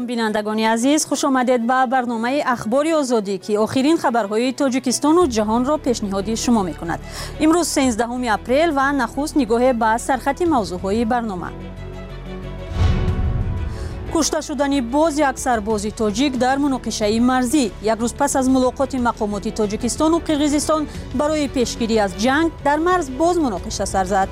سلام بینندگان عزیز، خوش آمدید به برنامه اخبار آزادی که آخرین خبرهای تاجیکستان و جهان را پیشنهاد شما می‌کند. امروز 13 اپریل و نخست نگاه به سرخط موضوعهای برنامه. کشته شدن باز یک سرباز تاجیک در مناقشه مرزی. یک روز پس از ملاقات مقامات تاجیکستان و قرقیزستان برای پیشگیری از جنگ در مرز باز مناقشه سر زد.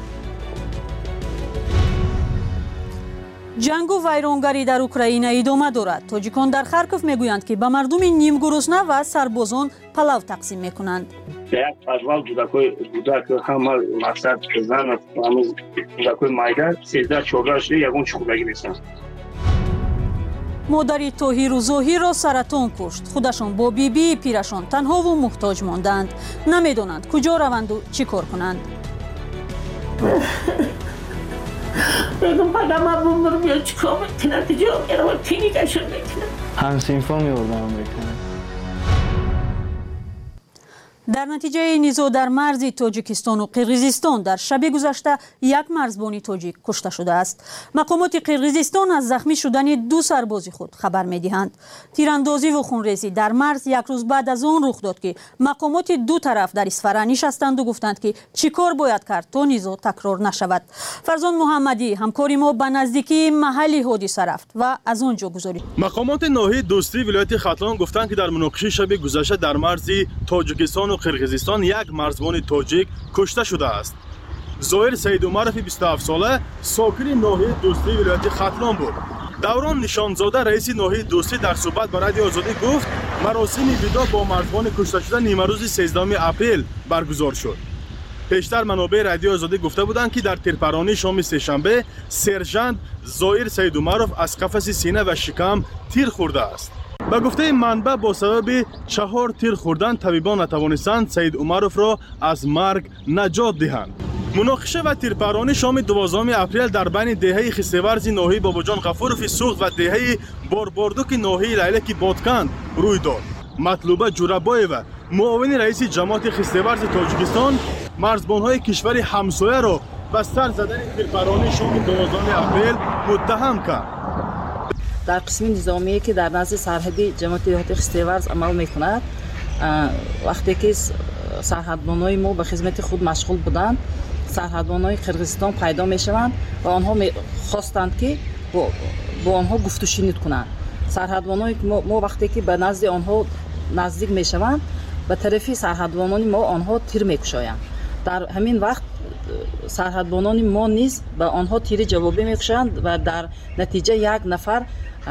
جنگ و ویرانگری در اوکراین ادامه دارد. تاجیکان در خارکوف میگویند که به مردم نیم گرسنه و سربازان پلاو تقسیم میکنند. یک پژوال کودک همه مقصد زن کودکای مایده 13-14 یگون چخولگی نیستند. مادری طاهر و ظاهر را سرطان کشت. خودشان با بیبی پیرشان تنها و محتاج ماندند. نمیدانند کجا روند و چی کار کنند. بگم پدرم بومر بیاد چیکار میکنه تجا میرم کلینیکشون میکنه. همسینفا میوردم میکنه. در نتیجه نزاع در مرز تاجیکستان و قرقیزستان در شب گذشته یک مرزبان تاجیک کشته شده است. مقامات قرقیزستان از زخمی شدن دو سرباز خود خبر می‌دهند. تیراندازی و خونریزی در مرز یک روز بعد از آن رخ داد که مقامات دو طرف در اصفهان نشستند و گفتند که چیکار باید کرد تا نزاع تکرار نشود. فرزان محمدی همکار ما به نزدیکی محل حادثه رفت و از آنجا گزارش. مقامات ناحیه دوستی ولایت ختلان گفتند که در مناقشه شب گذشته در مرز تاجیکستان و قرقیزستان یک مرزبان تاجیک کشته شده است. ظاهر سید عمرف 27 ساله ساکن ناحیه دوستی ولایت ختلان بود. دوران نشانزاده رئیس ناحیه دوستی در صحبت با رادیو آزادی گفت مراسم ودا با مرزبان کشته شده نیمه روز 13 اپریل برگزار شد. پیشتر منابع رادیو آزادی گفته بودند که در تیرپرانی شام سه‌شنبه سرژانت ظاهر سید عمرف از قفس سینه و شکم تیر خورده است. به گفته منبع با سبب 4 تیر خوردن طبیبان نتوانستند سید عمرف را از مرگ نجات دهند. مناقشه و تیرپرانی شام 12 اپریل در بین دهه خسته‌ورز ناحیه باباجان غفورف سوخت و دهه بارباردوک ناحیه لیلک بادکند روی داد. مطلوبه جورابایو معاون رئیس جماعت خسته‌ورز تاجیکستان مرزبان‌های کشور همسایه را به سر زدن تیرپرانی شام 12 اپریل متهم کرد. در قسم نظامیه که در نزد سرحدی جماعت دهات خسته‌ورز عمل میکند، وقتی که سرحدبانای ما به خدمت خود مشغول بودند، سرحدبانای قرقیزستان پیدا میشوند و آنها خواستند که با آنها گفت و شنید کنند. سرحدبانای ما وقتی که به نزد آنها نزدیک میشوند، به طرفی سرحدبانان ما آنها تیر میکشایند. در همین وقت سرحدبانان ما نیز به آنها تیر جوابی میکشند و در نتیجه یک نفر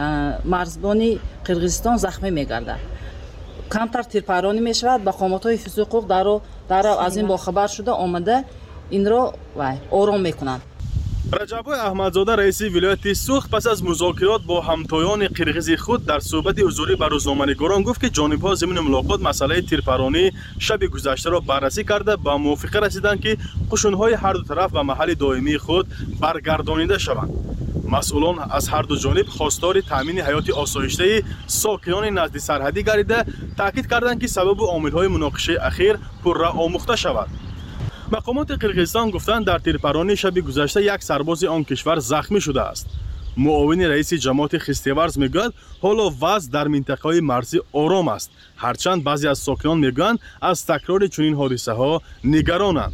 مرزبان قرقیزستان زخمی میگردد. کمتر تیرپرانی میشود. مقامات حفظ حقوق در از این باخبر شده آمده این را آرام میکنند. رجب احمدزاده رئیس ولایت سوخت پس از مذاکرات با همتایان قرقیز خود در صحبت حضوری با روزنامه‌نگاران گفت که جانب‌ها ضمن ملاقات مسئله تیرپرانی شب گذشته را بررسی کرده به موافقه رسیدند که قشون‌های هر دو طرف به محل دائمی خود برگردانیده شوند. مسئولان از هر دو جانب خواستار تامین حیات آسایشته ساکنان نزد سرحدی گردیده تاکید کردند که سبب و عامل‌های مناقشه اخیر پرآموخته شود. مقامات قرقیزستان گفتند در تیرپرانی شب گذشته یک سرباز آن کشور زخمی شده است. معاون رئیس جماعت خسته‌ورز میگوید حالا وضع در منطقه مرزی آرام است، هرچند بعضی از ساکنان میگویند از تکرار چنین حادثه‌ها نگرانند.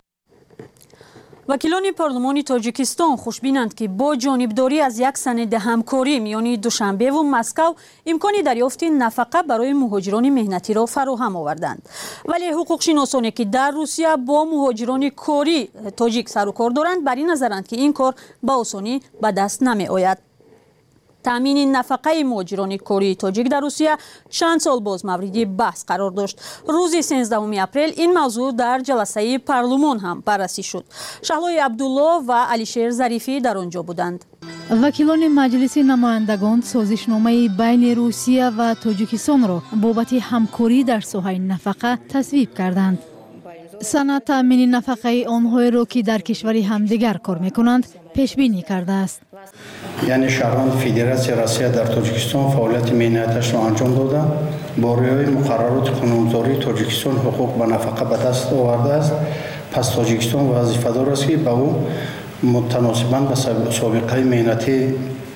وکیلان پارلمان تاجیکستان خوشبینند که با جانبداری از یک سند همکاری میان دوشنبه و مسکو امکان دریافت نفقه برای مهاجران مهنتی را فراهم آوردند. ولی حقوقشناسانی که در روسیه با مهاجران کاری تاجیک سر و کار دارند بر این نظرند که این کار به آسانی به دست نمی آید. تامین نفقه مهاجران کاری تاجیک در روسیه چند سال باز مورد بحث قرار داشت. روز 13 اپریل این موضوع در جلسه پارلمان هم بررسی شد. شهلای عبدالله و علیشیر ظریفی در آنجا بودند. وکیلان مجلس نمایندگان سازشنامه بین روسیه و تاجیکستان را بابت همکاری در ساحه نفقه تصویب کردند. سند تامین نفقه آنهایی را که در کشور همدیگر کار میکنند پیش بینی کرده است. یعنی شهروند فدراسیون روسیه در تاجیکستان فعالیت مهنتش را انجام داده با رعایت مقررات قانونگذاری تاجیکستان حقوق به نفقه به دست آورده است. پس تاجیکستان وظیفه‌دار است که به او متناسباً به سابقه مهنتی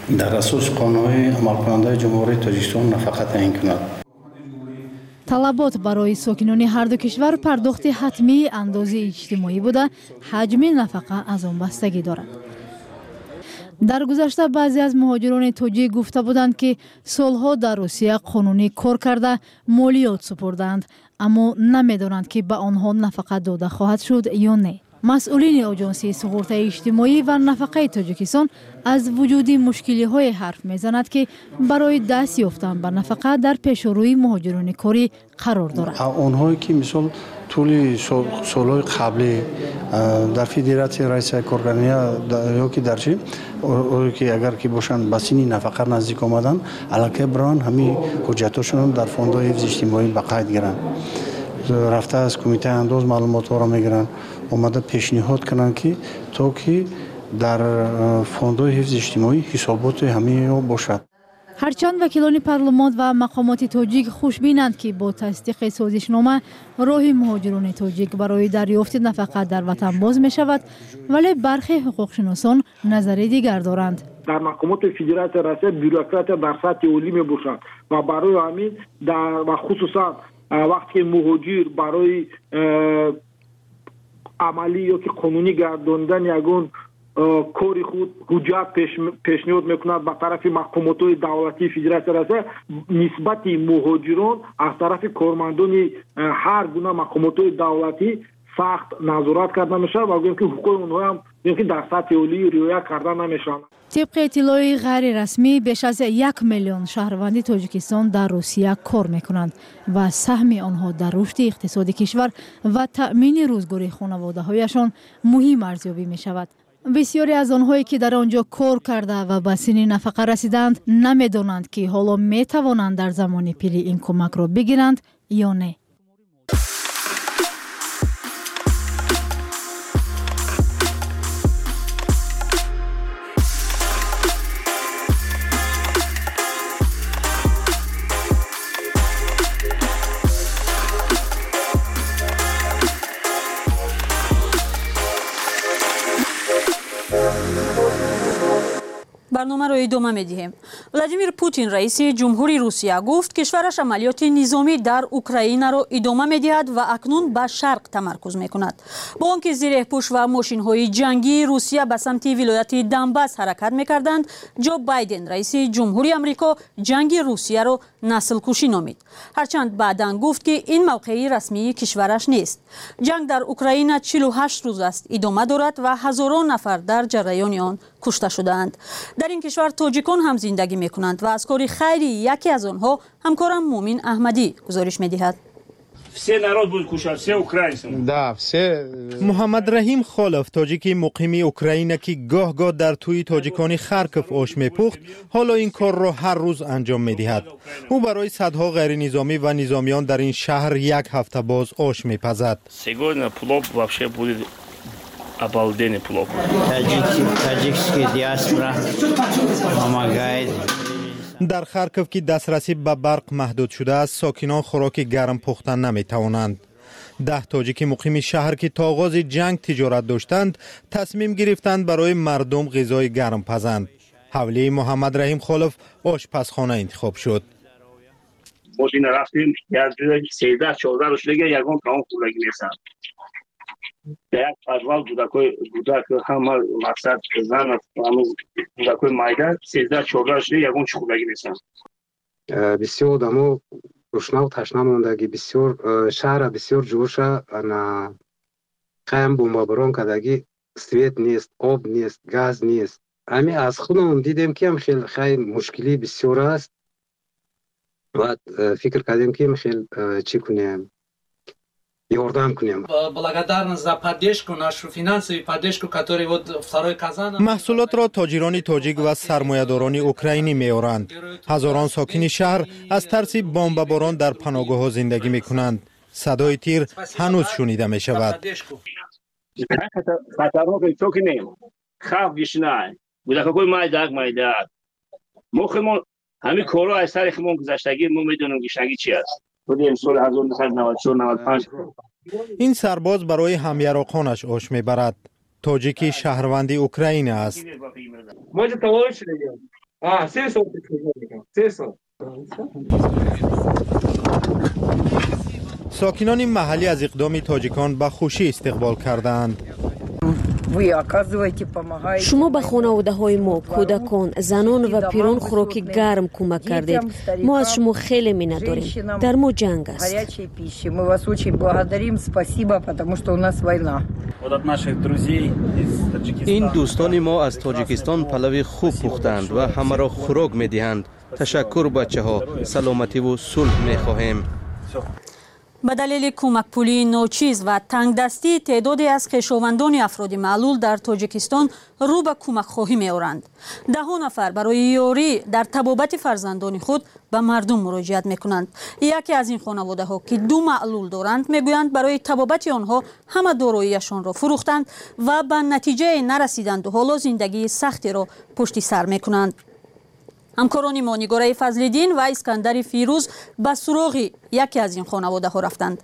در اساس قانونی عملکننده جمهوری تاجیکستان نفقه تعیین کند. талабот барои сокинони ҳарду кишвар пардохти ҳатмии андози иҷтимоӣ буда ҳаҷми нафақа аз он бастагӣ дорад. дар гузашта баъзе аз муҳоҷирони тоҷик гуфта буданд ки солҳо дар русия қонунӣ кор карда молиёт супурданд, аммо намедонанд ки ба онҳо нафақа дода хоҳад шуд ё не. масъулини оҷонсии суғуртаи иҷтимоӣ ва нафақаи тоҷикистон аз вуҷуди мушкилиҳое ҳарф мезанад ки барои даст ёфтан ба нафақа дар пешорӯи муҳоҷирони корӣ қарор дорад. онҳое ки мисол тӯли солҳои қаблӣ дар федератсияи раисияи коргарния ёки дар чи ки агар ки бошанд ба синни нафақа наздик омаданд аллакай бароянд ҳамин ҳуҷҷатҳошонро дар фондҳои ҳифзи иҷтимоӣ ба қайд гиранд, рафта аз кумитаи андоз маълумотҳоро мегиранд, омада пешниҳод кунанд ки то ки дар фондҳои ҳифзи иҷтимоӣ ҳисоботи ҳамаи бошад. ҳарчанд вакилони парлумон ва мақомоти тоҷик хушбинанд ки бо тасдиқи созишнома роҳи муҳоҷирони тоҷик барои дарёфти нафақа дар ватан боз мешавад, вале бархе ҳуқуқшиносон назари дигар доранд. дар мақомоти федератсияи Россия бюрократия дар сатҳи олӣ мебошад ва барои ҳамин ва хусусан вақте ки муҳоҷир барои амалӣ ёки қонунӣ гардондани ягон кори худ ҳуҷҷат пешниҳод мекунад ба тарафи мақомотҳои давлатии федератсияи Россия, нисбати муҳоҷирон аз тарафи кормандони ҳар гуна мақомотҳои давлатӣ сахт назорат карда мешавад ва гӯем ки ҳуқуқи онҳо ҳам ки дар сатҳи олӣ риоя карда намешаванд. طبق اطلاعی غیررسمی بیش از 1 میلیون شهروند تاجیکستان در روسیه کار میکنند و سهم آنها در رشد اقتصاد کشور و تأمین روزگاری خانواده‌هایشان مهم ارزیابی می شود. بسیاری از آنهایی که در آنجا کار کرده و به سن نفقه رسیدند نمیدانند که حالا می توانند در زمان پیری این کمک را بگیرند یا نه. برنامه را ادامه می‌دهیم. ولادیمیر پوتین رئیس جمهوری روسیه گفت کشورش عملیات نظامی در اوکراین را ادامه می‌دهد و اکنون به شرق تمرکز می‌کند. با آنکه زره پوش و ماشین‌های جنگی روسیه به سمت ولایت دنباس حرکت می‌کردند، جو بایدن رئیس جمهوری آمریکا جنگ روسیه را نسل کشی نامید. هرچند بعداً گفت که این موقعی رسمی کشورش نیست. جنگ در اوکراین 48 روز است ادامه دارد و هزاران نفر در جریان آن کشته شدند. در این کشور تاجیکان هم زندگی میکنند و از کاری خیری یکی از آنها همکارم مومن احمدی گزارش میدهد. محمد رحیم خالف تاجیکی مقیم اوکراین که گاه گاه در توی تاجیکانی خرکف آش میپخت حالا این کار را هر روز انجام میدهد. او برای صدها غیر نظامی و نظامیان در این شهر یک هفته باز آش میپزد. Обалденный плов. Таджикский диаспора помогает. در خرکف که دسترسی به برق محدود شده است، ساکنان خوراک گرم پختن نمیتوانند. 10 تاجیک مقیم شهر که تا آغاز جنگ تجارت داشتند، تصمیم گرفتند برای مردم غذای گرم پزند. حوالی محمد رحیم خالف آشپزخانه انتخاب شد. ماشین رفتیم از 13-14 روزه یگان کام خوراکی میسازند. یک подвал بودک همه مقصد زن هنوز بودکای مایده 13-14 روزه یگان خوراکی میسازند. بسیار آدم‌ها گشنه و تشنه ماندگی، بسیار شهر بسیار جوشه، خیم بمباران کردگی، سویت نیست، آب نیست، گاز نیست. همین از خودم دیدم که هم خیلی مشکلی بسیار است و فکر کردیم که خیلی چی کنیم، یاردم کنیم. благодарность за поддержку, нашу финансовую поддержку, которую вот второй Казан. محصولات را تاجران تاجیک و سرمایه‌داران اوکراینی می‌آورند. هزاران ساکن شهر از ترس بمباران در پناهگاه‌ها زندگی می‌کنند. صدای تیر هنوز شنیده می‌شود. خطرناک تو که نیم. خواب گشنای. بودکای مایده. مخمون همین کارا از سر خمون گذشتگی ما می‌دونیم گشنگی چی است. بودیم سال 1994-95. این سرباز برای همیراقانش آش میبرد. تاجیکی شهروند اوکراین است. 3 سال میگم 3 سال. ساکنان محلی از اقدام تاجیکان به خوشی استقبال کردند. شما به خانواده های ما، کودکان، زنان و پیران خوراک گرم کمک کردید. ما از شما خیلی منت داریم. در ما جنگ است. این دوستان ما از تاجیکستان پلو خوب پختند و همه را خوراک می‌دهند. تشکر بچه ها. سلامتی و صلح می‌خواهیم. به دلیل کمک پولی ناچیز و تنگ دستی تعدادی از خویشاوندان افراد معلول در تاجیکستان رو به کمک خواهی می آورند. 10 نفر برای یاری در طبابت فرزندان خود به مردم مراجعت می کنند. یکی از این خانواده ها که 2 معلول دارند می گویند برای طبابت آنها همه داراییشان را فروختند و به نتیجه نرسیدند و حالا زندگی سختی را پشت سر می کنند. همکاران ما نگاره فضل‌الدین و اسکندر فیروز به سراغ یکی از این خانواده ها رفتند.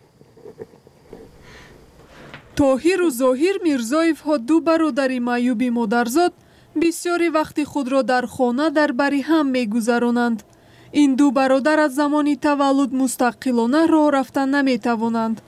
طاهر و ظاهر میرزایف ها 2 برادر معیوب مادرزاد بسیاری وقت خود را در خانه در بری هم میگذرانند. این 2 برادر از زمانی تولد مستقلانه راه رفتن نمیتوانند.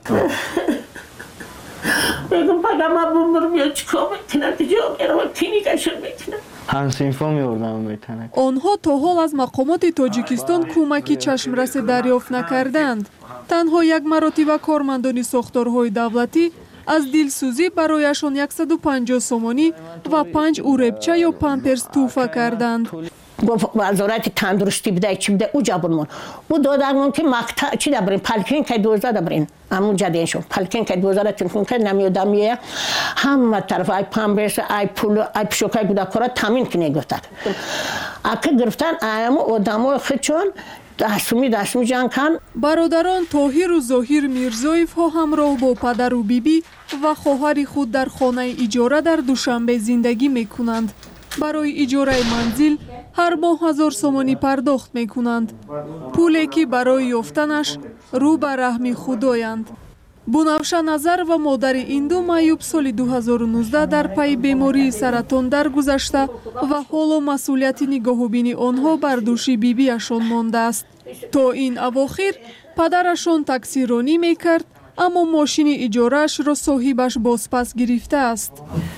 بگم پدرم بومر میاد چیکار میکنه دیگه میرم کلینیکشون میکنه. همسینفا میوردم بهتنه. آنها تا حال از مقامات تاجیکستان کمکی چشمرس دریافت نکردند. تنها 1 مرتبه کارمندان ساختارهای دولتی از دلسوزی برایشان 150 سومانی و 5 اوربچه یا پامپرس تحفه کردند. گفت وزارت تندرستی بده چی بده او جابرمون او دادمون که مقطع چی دبرین پلکین که 2000 دبرین همون جدیدشون پلکین که 2000 تلفن که نمیادم میه همه طرف ای پامپرس ای پول ای پشوکای گودکارا تامین کنه گفتن اگه گرفتن ایامو آدمو خچون دستمی جان کن. برادران طاهر و ظاهر میرزایف ها همراه با پدر و بیبی و خواهر خود در خانه اجاره در دوشنبه زندگی میکنند. برای اجاره منزل هر ماه 1000 سومانی پرداخت میکنند. پولی که برای یافتنش رو به رحم خدایند. بنفشه نظر و مادر این 2 معیوب سال 2019 در پی بیماری سرطان درگذشته و حالا مسئولیت نگاهبینی آنها بر دوش بیبیشان مانده است. تا این اواخر پدرشان تاکسیرانی میکرد اما ماشین اجارهش را صاحبش بازپس گرفته است.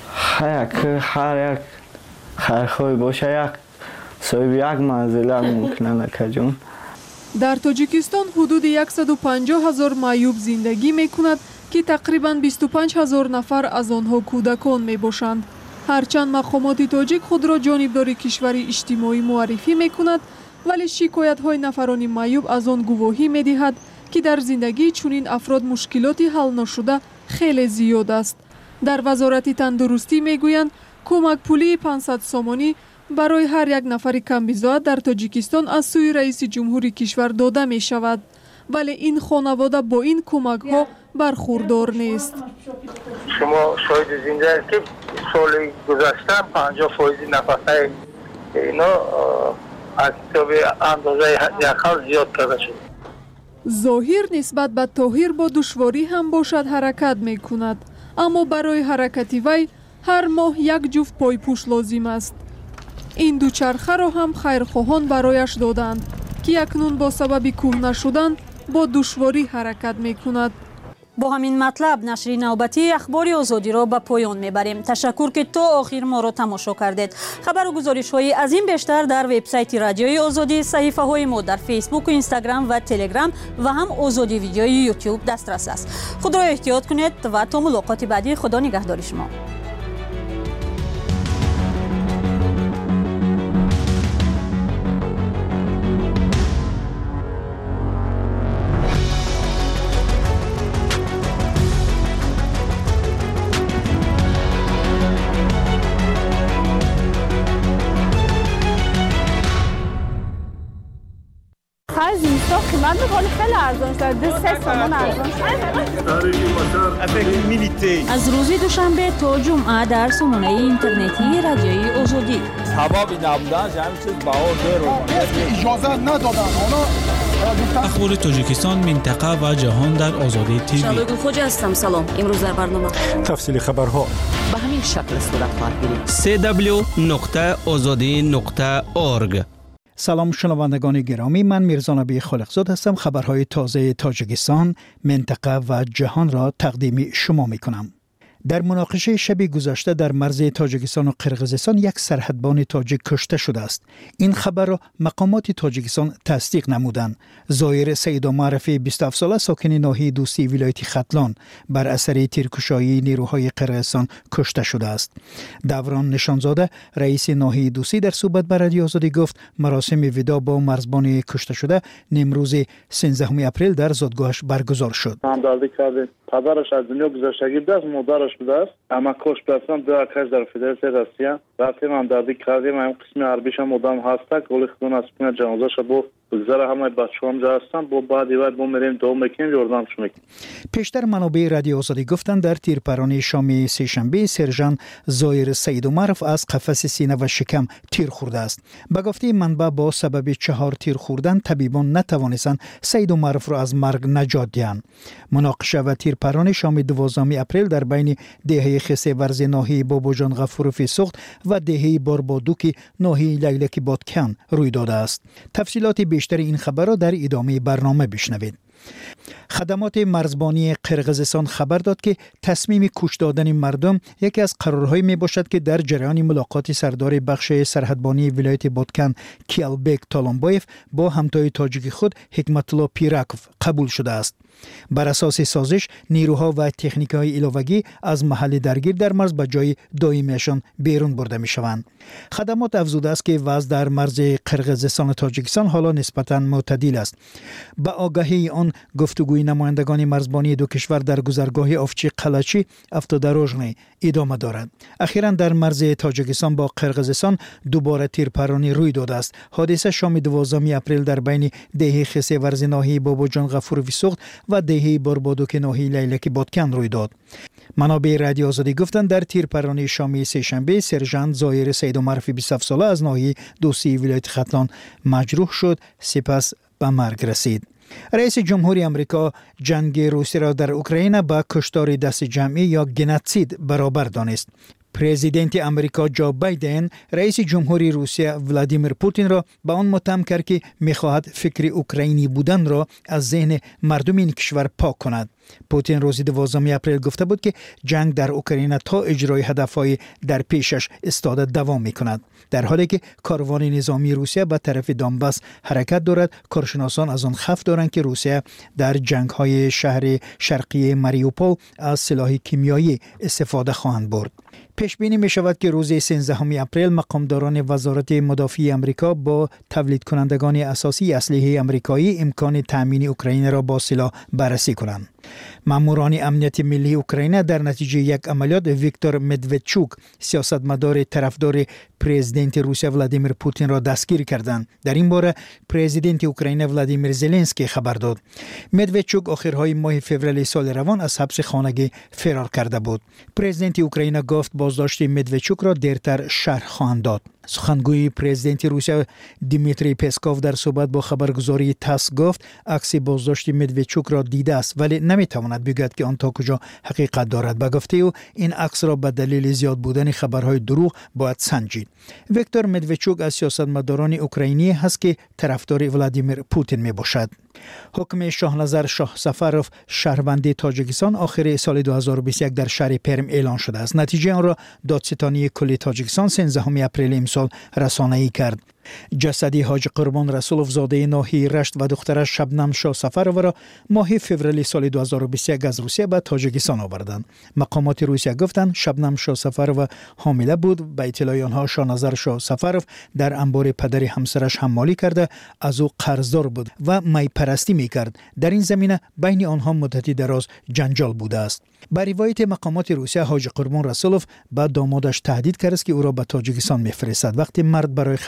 هر یک خیرخواه باشه صاحب 1 منزل ممکنه لکه جون. در تاجیکستان حدود 150,000 معیوب زندگی می کند که تقریباً 25,000 نفر از آنها کودکان می باشند. هرچند مقامات تاجیک خود را جانبدار کشور اجتماعی معرفی می کند ولی شکایت های نفران معیوب از آن گواهی می دهد که در زندگی چنین افراد مشکلاتی حل نشده خیلی زیاد است. در وزارت تندرستی می گویند کمک پولی 500 سومانی برای هر 1 نفر کمبیزاد در تاجیکستان از سوی رئیس جمهور کشور داده می شود ولی این خانواده با این کمک ها برخوردار نیست. شما شاید زنده که سال گذشته 50% نفقه اینا از اندازه حداقل زیاد کرده شد. ظاهر نسبت به طاهر با دشواری هم باشد حرکت می کند اما برای حرکتی وی هر ماه 1 جفت پایپوش لازم است. این 2 چرخه را هم خیرخواهان برایش دادند که اکنون با سبب کهنه شدن با دشواری حرکت می کند. با همین مطلب نشر نوبتی اخبار آزادی را به پایان میبریم. تشکر که تا آخر ما را تماشا کردید. خبر و گزارش های از این بیشتر در وبسایت رادیوی آزادی، صحیفه های ما در فیسبوک و اینستاگرام و تلگرام و هم آزادی ویدیوی یوتیوب دسترس است. خود را احتیاط کنید و تا ملاقات بعدی خدا نگهدار شما. قیمت میکنه خیلی ارزان شده 3 تومان ارزان شده. از روز دوشنبه تا جمعه در سامانه اینترنتی رادیوی آزادی. سبب نبودن همین چیز بهار داره. اجازه ندادن اونا اخبار تاجیکستان، منطقه و جهان در آزادی تیوی. شادو خوج هستم. سلام. امروز در برنامه تفصیل خبرها به همین شکل صورت خواهد گرفت. www.azadi.org. سلام شنوندگان گرامی، من میرزا نبی خالقزاد هستم. خبرهای تازه تاجیکستان، منطقه و جهان را تقدیم شما میکنم. در مناقشه شب گذشته در مرز تاجیکستان و قرقیزستان یک سرحدبان تاجیک کشته شده است. این خبر را مقامات تاجیکستان تصدیق نمودند. زایر سید معرفی 27 ساله ساکن ناحیه دوستی ولایت ختلان بر اثر تیرکشایی نیروهای قرقیزستان کشته شده است. دوران نشانزاده رئیس ناحیه دوستی در صحبت با رادیو آزادی گفت مراسم وداع با مرزبان کشته شده امروز 13 اپریل در زادگاهش برگزار شد. پدرش از دنیا گذشتگی بود است، مادرش بود است، اما کشته هستند. دو اکش در فدراسیون روسیه رفتیم همدردی کردیم. این قسم عربیش هم مدام هست که ولی خودون از پین جنازه‌ش با بگذره همه بچه‌ها هم جا هستن. با بعدی وقت با میریم دوم میکنیم یاردمش میکنیم. پیشتر منابع رادیو آزادی گفتند در تیرپرانی شام سه‌شنبه سرژان زایر سید عمرف از قفس سینه و شکم تیر خورده است. به گفته منبع با سبب 4 تیر خوردن طبیبان نتوانستند سید عمرف را از مرگ نجات دهند. مناقشه و تیرپرانی شام 12 اپریل در بین دهه خسه ورز ناحیه باباجان غفوروفی سوخت و دهه باربادوکی ناحیه لیلک بادکن روی داده است. تفصیلات بیشتر این خبر را در ادامه برنامه بشنوید. خدمات مرزبانی قرقیزستان خبر داد که تصمیم کش دادن مردم یکی از قرارهایی می باشد که در جریان ملاقات سردار بخش سرحدبانی ولایت بادکن کیالبک تالانبایف با همتای تاجیک خود حکمت الله پیراکوف قبول شده است. بر اساس سازش نیروها و تکنیک‌های علاوه‌ای از محل درگیر در مرز به جای دائمیشان بیرون برده می‌شوند. خدمات افزوده است که وضع در مرز قرقیزستان و تاجیکستان حالا نسبتاً معتدل است. با آگاهی آن گفتگوی نمایندگان مرزبانی دو کشور در گذرگاه افچی قلچی افتادروژنی ادامه دارد. اخیراً در مرز تاجیکستان با قرقیزستان دوباره تیرپرانی روی داده است. حادثه شام 12 اپریل در بین دهه خسه ورز ناحیه باباجان غفوروی سوخت و دهه باربادوک ناحیه لیلک بادکن روی داد. منابع رادیو آزادی گفتند در تیرپرانی شام سه‌شنبه سرژانت زایر سید عمرف 27 ساله از ناحیه دوستی ولایت ختلان مجروح شد، سپس به مرگ رسید. رئیس جمهوری آمریکا جنگ روسیه را در اوکراین با کشتار دست جمعی یا گنوسید برابر دانست. پرزیدنت آمریکا جو بایدن رئیس جمهوری روسیه ولادیمیر پوتین را به آن متهم کرد که می‌خواهد فکر اوکراینی بودن را از ذهن مردم این کشور پاک کند. پوتین روز 12 اپریل گفته بود که جنگ در اوکراین تا اجرای هدفهای در پیشش استاده دوام می‌کند. در حالی که کاروان نظامی روسیه به طرف دونباس حرکت دارد، کارشناسان از آن خوف دارند که روسیه در جنگ‌های شهر شرقی ماریوپول از سلاح کیمیایی استفاده خواهند برد. پیش بینی می شود که روز 13 اپریل مقامداران وزارت مدافع آمریکا با تولید کنندگان اساسی اسلحه آمریکایی امکان تامین اوکراین را با سلاح بررسی کنند. ماموران امنیت ملی اوکراین در نتیجه یک عملیات ویکتور مدودچوک سیاستمدار طرفدار پرزیدنت روسیه ولادیمیر پوتین را دستگیر کردند. در این باره پرزیدنت اوکراین ولادیمیر زلنسکی خبر داد. مدودچوک آخرهای ماه فوریه سال روان از حبس خانگی فرار کرده بود. پرزیدنت اوکراین گفت بازداشت مدودچوک را دیرتر شرح خواهند داد. سخنگوی پرزیدنت روسیه دیمیتری پسکوف در صحبت با خبرگزاری تاس گفت عکس بازداشت مدودچوک را دیده است ولی نمیتواند بگوید که آن تا کجا حقیقت دارد. به گفته او این عکس را به دلیل زیاد بودن خبرهای دروغ باید سنجید. ویکتور مدودچوک از سیاستمداران اوکراینی است که طرفدار ولادیمیر پوتین می باشد. حکم شاهنظر شاه سفروف شهروند تاجیکستان آخر سال 2021 در شهر پرم اعلان شده است. نتیجه آن را دادستانی کل تاجیکستان 13 اپریل امسال رسانه‌ای کرد. جسد حاج قربان رسولوف زاده ناحیه رشت و دخترش شبنم شاه سفرova را ماه فوریه سال 2021 از روسیه به تاجیکستان آوردند. مقامات روسیه گفتند شبنم شاه سفرova حامله بود. به اطلاع آنها شاهنظر شاه سفروف در انبار پدر همسرش حمالی کرده از او قرضدار بود و می پرستی میکرد. در این زمینه بین آنها مدتی دراز جنجال بوده است. به روایت مقامات روسیه حاج قربان رسولوف با دامادش تهدید کرد که او را به تاجیکستان میفرستد. وقتی مرد برای خریدن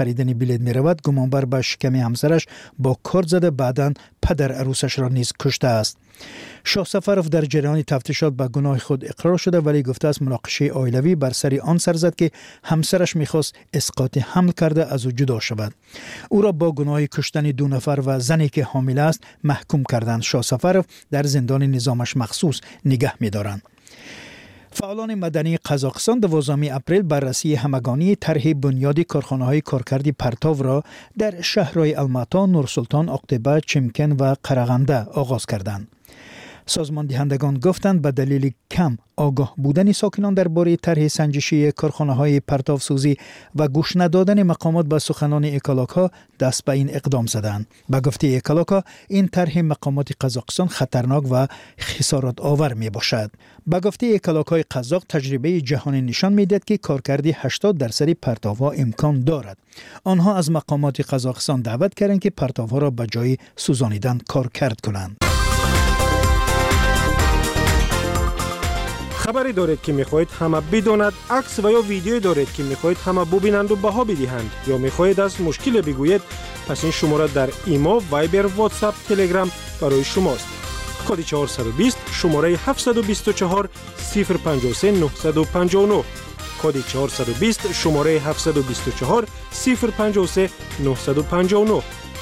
بلید می رود گمانبر به شکم همسرش با کار زده بعداً پدر عروسش را نیز کشته است. شاه سفروف در جریان تفتیشات به گناه خود اقرار شده ولی گفته است مناقشه عائلوی بر سر آن سر زد که همسرش میخواست اسقاط حمل کرده از او جدا شود. او را با گناه کشتن 2 نفر و زنی که حامل است محکوم کردند. شاه سفروف در زندان نظامش مخصوص نگه می‌دارند. فعالان مدنی قزاقستان 12 اپریل بررسی همگانی طرح بنیادی کارخانه‌های کارکردی پرتاو را در شهرهای الماتا، نورسلطان، اقتبه، چمکن و قرغنده آغاز کردند. سازمان دهندگان گفتند به دلیل کم آگاه بودن ساکنان درباره طرح سنجشی کارخانه‌های پرتاوسوزی و گوش ندادن مقامات به سخنان اکالاک‌ها دست به این اقدام زدند. به گفته اکالاک‌ها این طرح مقامات قزاقستان خطرناک و خسارت آور می باشد. به گفته اکالاک‌های قزاق تجربه جهانی نشان می‌دهد که کارکردی 80% پرتاوها امکان دارد. آنها از مقامات قزاقستان دعوت کردند که پرتاوها را به جای سوزانیدن کارکرد کنند. خبری دارید که میخواهید همه بداند، عکس و یا ویدیویی دارید که میخواهید همه ببینند و بها بدهند یا میخواهید از مشکل بگویید، پس این شماره در ایما، وایبر، واتساپ، تلگرام برای شماست. کد 420 شماره 724 053 959 کد 420 شماره 724 053 959.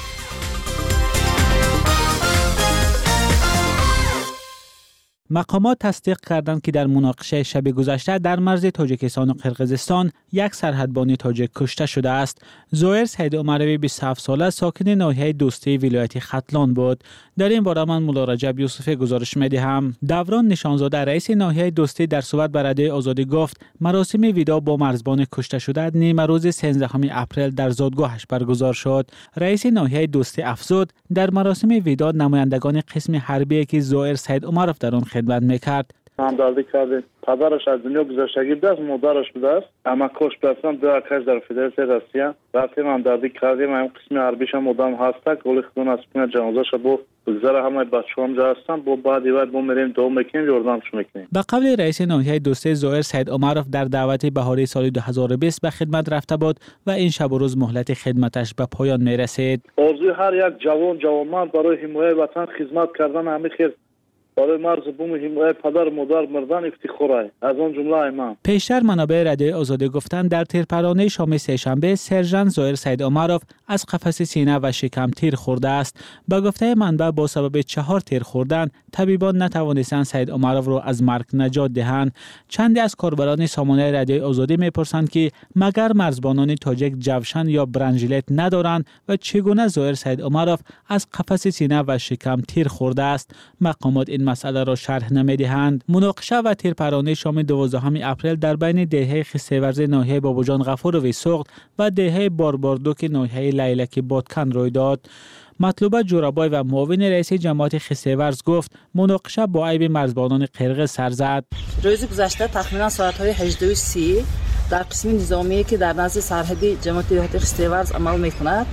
مقامات تصدیق کردند که در مناقشه شب گذشته در مرز تاجیکستان و قرقیزستان یک سرحدبان تاجیک کشته شده است. زویر سید عمروی 27 ساله ساکن ناحیه دوستی ولایت ختلان بود. در این باره من مولا رجب یوسفی گزارش می‌دهم. دوران نشانزاده رئیس ناحیه دوستی در صحبت با رادیو آزادی گفت مراسم ویدا با مرزبان کشته شده نیمه روز 13 اپریل در زادگاهش برگزار شد. رئیس ناحیه دوستی افزود در مراسم ویدا نمایندگان قسم حربی که زویر سید عمروی در آن خدمت میکرد همدردی کرده. پدرش از دنیا گذشتگی بوده است، مادرش بوده است، اما کشت هستند. 2 اکش در فدراسیون روسیه رفتیم همدردی کردیم. این قسم حربیش هم آدم هسته گلی خودون از پونه جنازه‌ش با بگذره همه بچه هم جا هستن با بعدی وقت با میریم دوم میکنیم یاردمش میکنیم. به قول رئیس ناحیه دوستی زویر سید عمروی در دعوت بهاری سال 2020 به خدمت رفته بود و این شب و روز مهلت خدمتش به پایان میرسید. آرزوی هر یک جوانمرد برای حمایت وطن خدمت کردن همین خیر برای مرز بوم حمایت پدر مادر مردن افتخاره از آن جمله ایمان. پیشتر منابع رادیو آزادی گفتند در تیرپرانه شام سه‌شنبه سرژانت زویر سید عمروی از قفس سینه و شکم تیر خورده است. با گفته منبع با سبب 4 تیر خوردن طبیبان نتوانستند سید عمروی را از مرگ نجات دهند. چندی از کاربران سامانه رادیو آزادی میپرسند که مگر مرزبانان تاجیک جوشن یا برنجلت ندارند و چگونه زویر سید عمروی از قفس سینه و شکم تیر خورده است. مقامات این مسئله را شرح نمی‌دهند. مناقشه و تیرپرانه شام 12 اپریل در بین دهه خسیورز ناحیه باباجان غفور و سوخت و دهه بارباردوک ناحیه لیلک بادکن روی داد. مطلوبه جورابای و معاون رئیس جماعت خسیورز گفت مناقشه با عیب مرزبانان قرقیز سر زد. روز گذشته تقریبا ساعت‌های 18:30 در قسم نظامی که در نزد سرحدی جماعت خسیورز عمل می‌کند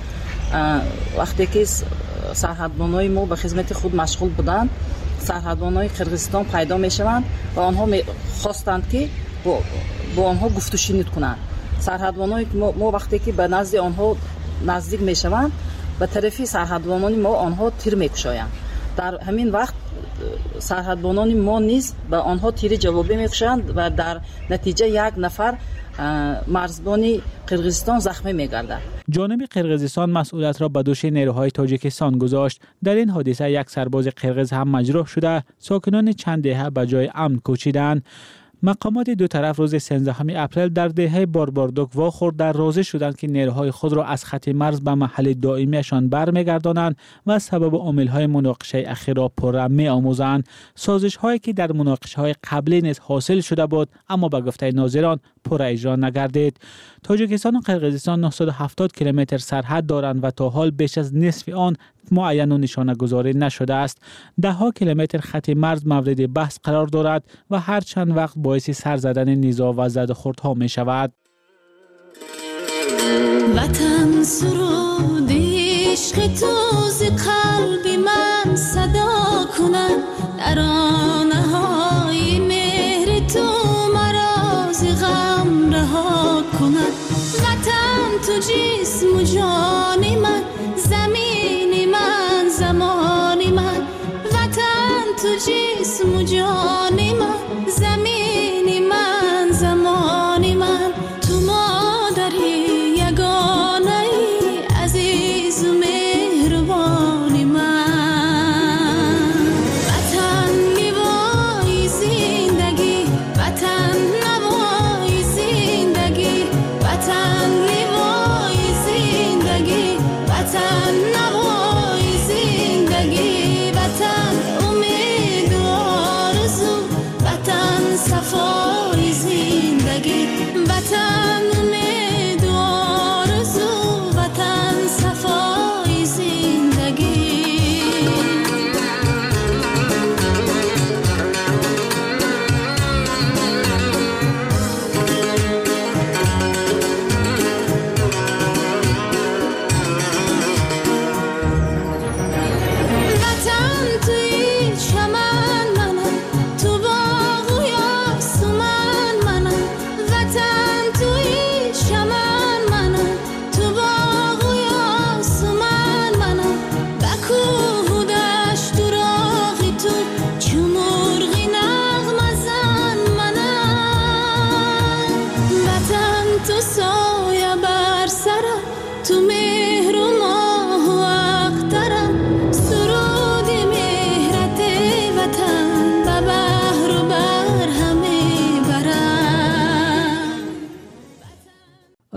وقتی که سرحدبانای ما به خدمت خود مشغول بودند سرحدبانای قرقیزستان پیدا میشوند و آنها خواستند که با آنها گفت و شنود کنند. سرحدبانای ما وقتی که به نزد آنها نزدیک میشوند به طرفی سرحدبانان ما آنها تیر میکشایند. در همین وقت سرحدبانان ما نیز به آنها تیر جوابی میکشند و در نتیجه 1 نفر مرزبانی قرقیزستان زخمی می‌گردد. جانب قرقیزستان مسئولیت را به دوش نیروهای تاجیکستان گذاشت. در این حادثه یک سرباز قرقیز هم مجروح شده. ساکنان چند دهه به جای امن کوچیدند. مقامات دو طرف روز 13 اپریل در دهه بارباردوک واخورد در راضی شدند که نیروهای خود را از خط مرز به محل دائمیشان برمیگردانند و سبب عامل‌های مناقشه اخیر را پررم می‌آموزند. سازش‌هایی که در مناقشه‌های قبلی نیز حاصل شده بود اما به گفته ناظران پر اجرا نگردید. تاجیکستان و قرقیزستان 970 کیلومتر سرحد دارند و تا حال بیش از نصف آن معین و نشانه گذاری نشده است. 10 کیلومتر خط مرز مورد بحث قرار دارد و هر چند وقت باعث سر زدن نزاع و زد و خوردها می شود. وطن سرود عشق تو ز قلب من صدا کند ترانه های مهر تو مرا ز غم رها کند. وطن تو جسم و جان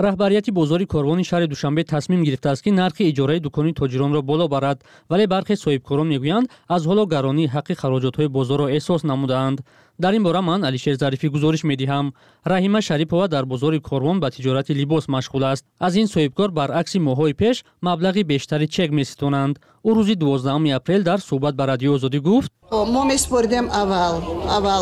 раҳбарияти бозори корвони шаҳри душанбе тасмим гирифтааст ки нархи иҷораи дукони тоҷиронро боло барад, вале бархе соҳибкорон мегӯянд аз ҳоло гаронии ҳаққи хароҷотҳои бозорро эҳсос намудаанд. дар ин бора ман Алишер Зарифӣ гузориш медиҳам. Раҳима Шарипова дар бозори корвон ба тиҷорати либос машғул аст. аз ин соҳибкор баръакси моҳҳои пеш маблағи бештари чек меситонанд. ӯ рӯзи 12 апрел дар суҳбат ба Радиои Озодӣ гуфт: мо меспордем аввал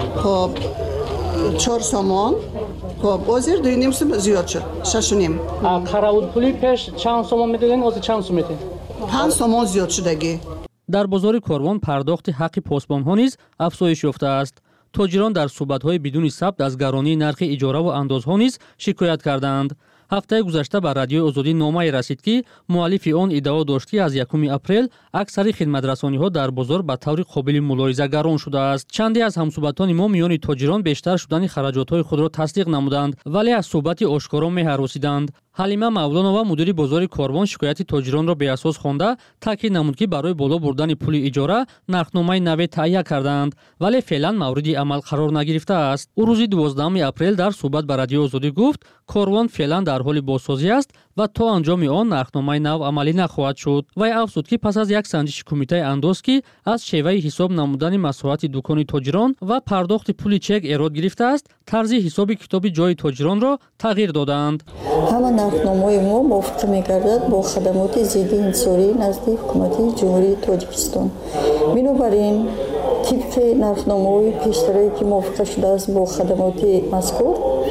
4 сомон, ҳозир 2,5 сом зиёд шуд, 6,5. қаравулпули пеш чанд сомон медоден, ҳозир чанд сом медоден? 5 сомон зиёд шудагӣ. дар бозори корвон пардохти ҳаққи посбонҳо низ афзоиш ёфтааст. тоҷирон дар суҳбатҳои бидуни сабт аз гаронии нархи иҷораву андозҳо низ шикоят карданд. ҳафтаи гузашта ба Радиои Озодӣ номае расид ки муаллифи он иддао дошт ки аз 1 апрел аксари хидматрасониҳо дар бозор ба таври қобили мулоҳиза гарон шудааст. чанде аз ҳамсуҳбатони мо миёни тоҷирон бештар шудани хараҷотҳои худро тасдиқ намуданд, вале аз суҳбати ошкоро меҳаросиданд. ҳалима мавлонова мудири бозори корвон шикояти тоҷиронро беасос хонда таъкид намуд ки барои боло бурдани пули иҷора нархномаи наве таҳия кардаанд, вале феълан мавриди амал қарор нагирифтааст. ӯ рӯзи 12 апрел дар суҳбат ба Радиои Озодӣ гуфт: корвон феълан дар ҳоли бозсозӣ аст ва то анҷоми он нархномаи нав амалӣ нахоҳад шуд. вай афзуд ки пас аз як санҷиши кумитаи андоз ки аз шеваи ҳисоб намудани маслиҳати дукони тоҷирон ва пардохти пули чек эрод гирифтааст, тарзи ҳисоби китоби ҷои тоҷиронро тағйир додаанд. нархномаи мо мувофиқ мегардад бо хадамоти зидди инҳисорӣ назди ҳукумати ҷумҳурии Тоҷикистон. бинобар ин тибқи нархномаҳои пештарое ки мувофиқа шудааст бо хадамоти мазкур,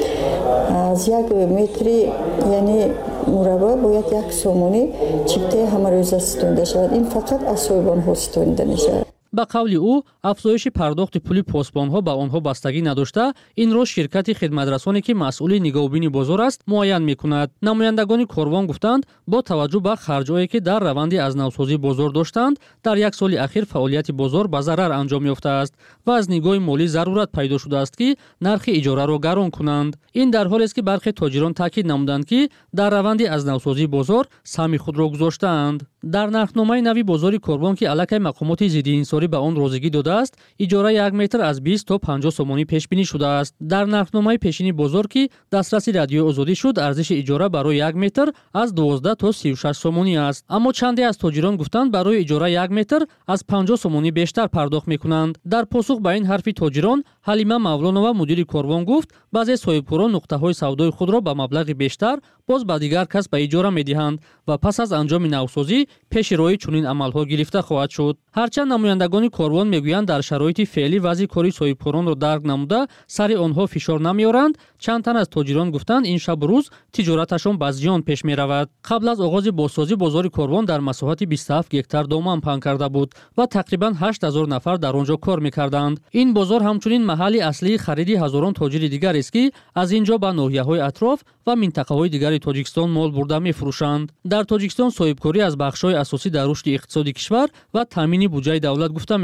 аз 1 метри яъне мурабба бояд 1 сомонӣ чиптаи ҳамарӯза ситонида шавад. ин фақат аз соҳибонҳо ситонида мешавад. ба қавли ӯ афзоиши пардохти пули посбонҳо ба онҳо бастагӣ надошта, инро ширкати хидматрасоне ки масъули нигоҳубини бозор аст муайян мекунад. намояндагони корвон гуфтанд бо таваҷҷӯҳ ба харҷҳое ки дар раванди азнавсозии бозор доштанд, дар як соли ахир фаъолияти бозор ба зарар анҷом ёфтааст ва аз нигоҳи молӣ зарурат пайдо шудааст ки нархи иҷораро гарон кунанд. ин дар ҳолест ки бархе тоҷирон таъкид намуданд ки дар раванди азнавсозии бозор саҳми худро гузоштаанд. дар нархномаи нави бозори корвон ки аллакай мақомоти зиддиинҳисорӣ ба он розигӣ додааст, иҷора 1 метр аз 20 то 50 сомонӣ пешбинӣ шудааст. дар нархномаи пешини бозор ки дастраси Радиои Озодӣ шуд, арзиши иҷора барои 1 метр аз 12 то 36 сомонӣ аст. аммо чанде аз тоҷирон гуфтанд барои иҷора 1 метр аз 50 сомонӣ бештар пардохт мекунанд. дар посух ба ин ҳарфи тоҷирон, Ҳалима Мавлонова мудири корвон гуфт, баъзе соҳибкорон нуқтаҳои савдои худро ба маблағи бештар боз ба дигар кас ба иҷора медиҳанд ва пас аз анҷоми навсозӣ пеши роҳи чунин амалҳо гирифта хоҳад шуд. ҳарчанд намояндагони корвон мегӯянд дар шароити феълӣ вазъи кори соҳибкоронро дарк намуда сари онҳо фишор намеоранд, чанд тан аз тоҷирон гуфтанд ин шабу рӯз тиҷораташон ба зиён пеш меравад. қабл аз оғози бозсозӣ бозори корвон дар масоҳати 27 гектар доман паҳн карда буд ва тақрибан 8000 нафар дар он ҷо кор мекарданд. ин бозор ҳамчунин маҳалли аслии хариди ҳазорон тоҷири дигарест ки аз ин ҷо ба ноҳияҳои атроф ва минтақаҳои дигари Тоҷикистон мол бурда мефурӯшанд. дар Тоҷикистон соҳибкорӣ аз бахшҳои асосӣ дар рушди иқтисоди кишвар ва таъмини буҷаи давлат гуфта